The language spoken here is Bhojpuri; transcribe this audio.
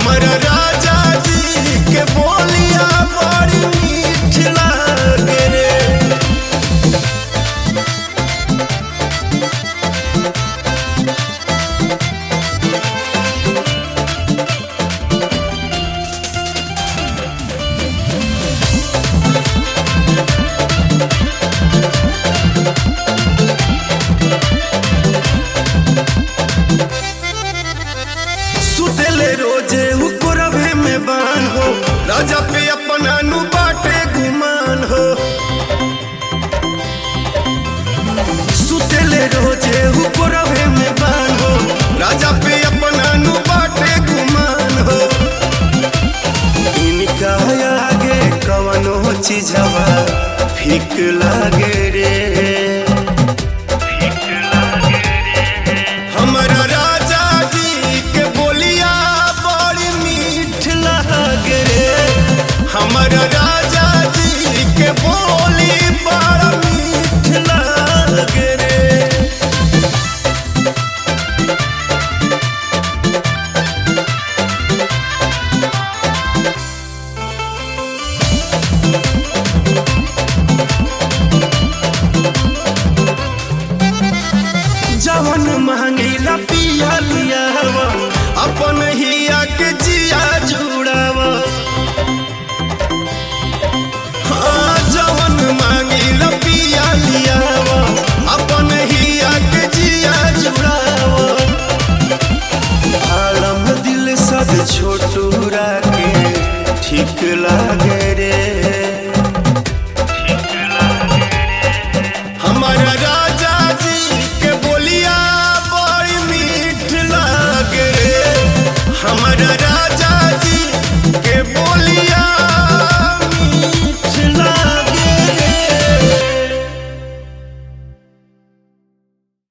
हमारा राजा जी के बोलिया बड़ी मीठ लागे रे। सुतेले रोजे हुकुरभे में बान हो, राजा पे अपना नु बाटे गुमान हो। सुतेले रोजे हुकुरभे में बान हो, राजा पे अपना नु बाटे गुमान हो। इनका आगे कवनो चीजवा फीक लागे रे। हमारा राजा जी के बोलिया बड़ी मीठ लागे रे। हमारा राजा जी के बोली बड़ा मीठ लागे रे। जवन मांगेला पिया लिया